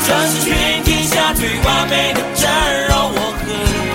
这是全天下最完美的蒸肉，我喝。